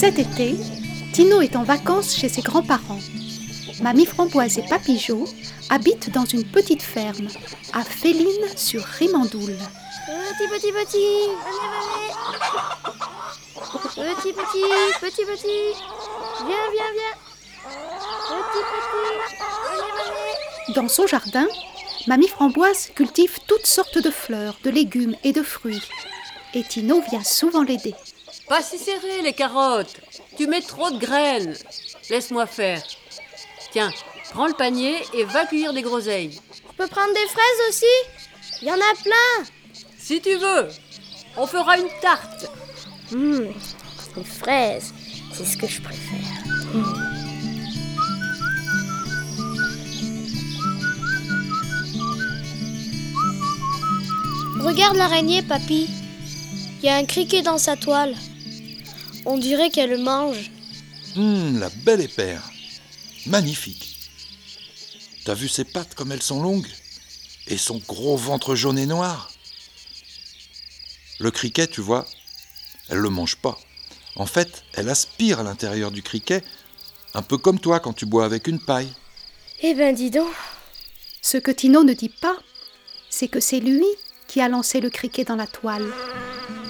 Cet été, Tino est en vacances chez ses grands-parents. Mamie Framboise et Papy Jo habitent dans une petite ferme, à Féline sur Rimandoul. Petit, venez. Petit, viens. Petit, venez. Dans son jardin, Mamie Framboise cultive toutes sortes de fleurs, de légumes et de fruits. Et Tino vient souvent l'aider. Pas si serré les carottes. Tu mets trop de graines. Laisse-moi faire. Tiens, prends le panier et va cueillir des groseilles. Je peux prendre des fraises aussi? Il y en a plein. Si tu veux, on fera une tarte. Les fraises, c'est ce que je préfère. Regarde l'araignée, papy. Il y a un criquet dans sa toile. On dirait qu'elle le mange. La belle épère. Magnifique. T'as vu ses pattes comme elles sont longues? Et son gros ventre jaune et noir? Le criquet, tu vois, elle le mange pas. En fait, elle aspire à l'intérieur du criquet, un peu comme toi quand tu bois avec une paille. Eh ben, dis donc. Ce que Tino ne dit pas, c'est que c'est lui qui a lancé le criquet dans la toile.